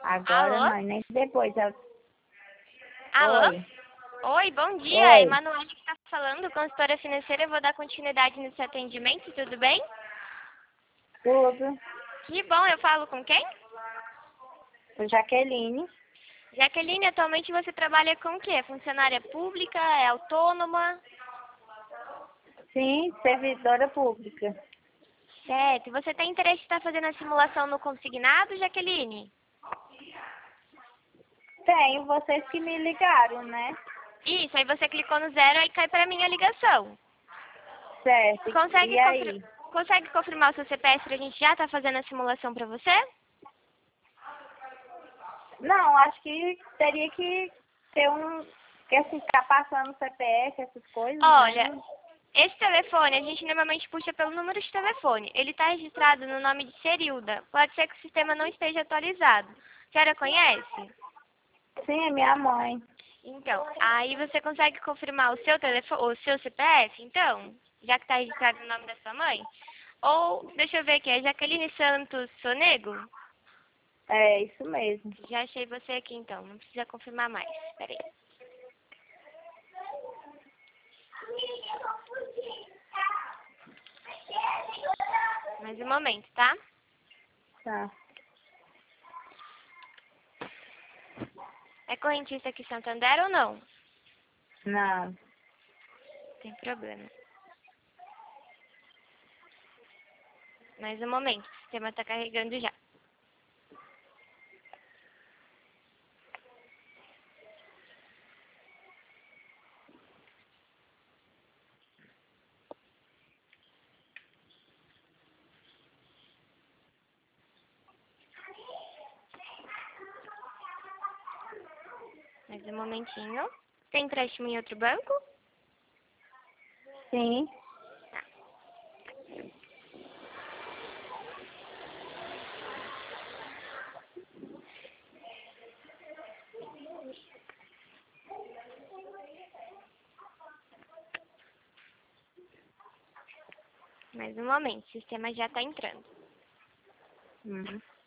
Agora Alô? não, nem depois. Alô? Oi. Oi, bom dia. Oi. Emanuele que está falando, consultora financeira. Eu vou dar continuidade nesse atendimento, tudo bem? Tudo. Que bom, eu falo com quem? Sou Jaqueline. Jaqueline, atualmente você trabalha com o quê? Funcionária pública? É autônoma? Sim, servidora pública. Certo. Você tem interesse em estar fazendo a simulação no consignado, Jaqueline? Tenho, vocês que me ligaram, né? Isso, aí você clicou no zero e cai para mim a ligação. Certo. Consegue, E aí? consegue confirmar o seu CPF para a gente já estar fazendo a simulação para você? Não, acho que teria que ter que assim, ficar passando CPF, essas coisas, Olha, né? esse telefone a gente normalmente puxa pelo número de telefone. Ele está registrado no nome de Serilda. Pode ser que o sistema não esteja atualizado. A senhora conhece? Sim, é minha mãe. Então, aí você consegue confirmar o seu telefone, o seu CPF, então, já que está registrado no nome da sua mãe? Ou, deixa eu ver aqui, é Jaqueline Santos Sonego? É, isso mesmo. Já achei você aqui então, não precisa confirmar mais. Espera aí. Mais um momento, tá? Tá. É correntista aqui Santander ou não? Não. Tem problema. Mais um momento, o sistema está carregando já. Mais um momentinho. Tem empréstimo em outro banco? Sim. Tá. Mais um momento, o sistema já está entrando. Uhum.